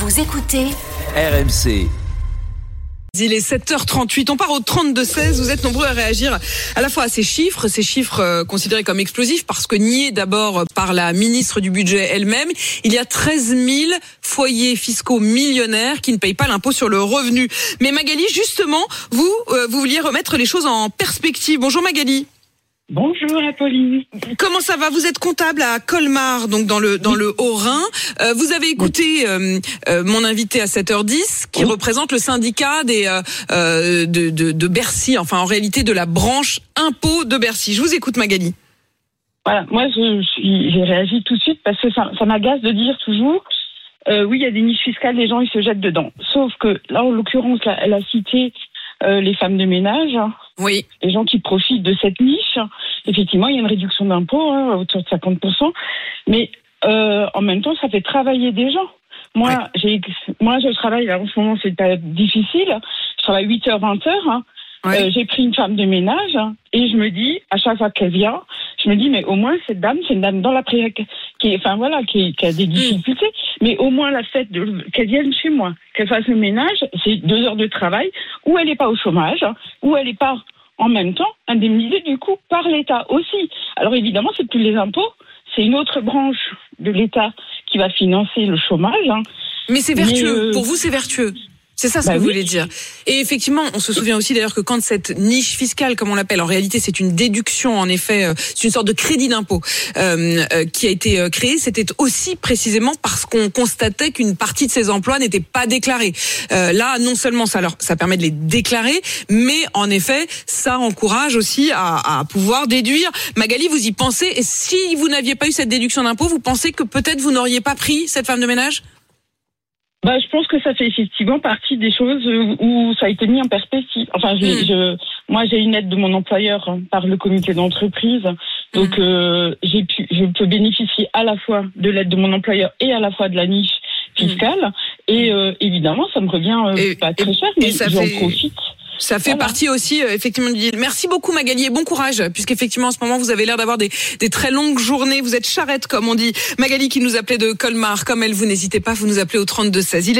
Vous écoutez RMC. Il est 7h38, on part au 32-16, vous êtes nombreux à réagir à la fois à ces chiffres considérés comme explosifs parce que niés d'abord par la ministre du budget elle-même. Il y a 13 000 foyers fiscaux millionnaires qui ne payent pas l'impôt sur le revenu. Mais Magali, justement, vous vouliez remettre les choses en perspective. Bonjour Magali. Bonjour Apolline. Comment ça va ? Vous êtes comptable à Colmar, donc dans le Haut-Rhin. Vous avez écouté mon invité à 7h10 qui représente le syndicat de Bercy, enfin en réalité de la branche impôt de Bercy. Je vous écoute Magali. Voilà, moi j'ai réagi tout de suite parce que ça m'agace de dire toujours oui, il y a des niches fiscales, les gens ils se jettent dedans. Sauf que là en l'occurrence elle a cité les femmes de ménage. Oui. Les gens qui profitent de cette niche, effectivement, il y a une réduction d'impôt autour de 50%, mais en même temps, ça fait travailler des gens. Moi, je travaille, là, en ce moment, c'est une période difficile, je travaille 8h, 20h, j'ai pris une femme de ménage, et je me dis, à chaque fois qu'elle vient, je me dis, mais au moins, cette dame, c'est une dame dans la précarité, qui a des difficultés, mais au moins, la fait qu'elle vienne chez moi, qu'elle fasse le ménage, c'est 2 heures de travail, où elle n'est pas au chômage, où elle n'est pas en même temps indemnisée du coup par l'État aussi. Alors évidemment, c'est plus les impôts, c'est une autre branche de l'État qui va financer le chômage. Mais c'est vertueux. Pour vous, c'est vertueux. C'est ça ce que vous voulez dire. Et effectivement, on se souvient aussi d'ailleurs que quand cette niche fiscale, comme on l'appelle, en réalité c'est une déduction, en effet, c'est une sorte de crédit d'impôt qui a été créé, c'était aussi précisément parce qu'on constatait qu'une partie de ces emplois n'étaient pas déclarés. Là, non seulement ça permet de les déclarer, mais en effet, ça encourage aussi à pouvoir déduire. Magali, vous y pensez ? Et si vous n'aviez pas eu cette déduction d'impôt, vous pensez que peut-être vous n'auriez pas pris cette femme de ménage ? Je pense que ça fait effectivement partie des choses où ça a été mis en perspective. Enfin, moi, j'ai une aide de mon employeur par le comité d'entreprise. Donc, je peux bénéficier à la fois de l'aide de mon employeur et à la fois de la niche fiscale. Et évidemment, ça me revient pas très cher, mais j'en profite. Ça fait partie aussi, effectivement, du deal. Merci beaucoup, Magali, et bon courage, puisqu'effectivement, en ce moment, vous avez l'air d'avoir des très longues journées. Vous êtes charrette, comme on dit. Magali qui nous appelait de Colmar, comme elle, vous n'hésitez pas, vous nous appelez au 32-16.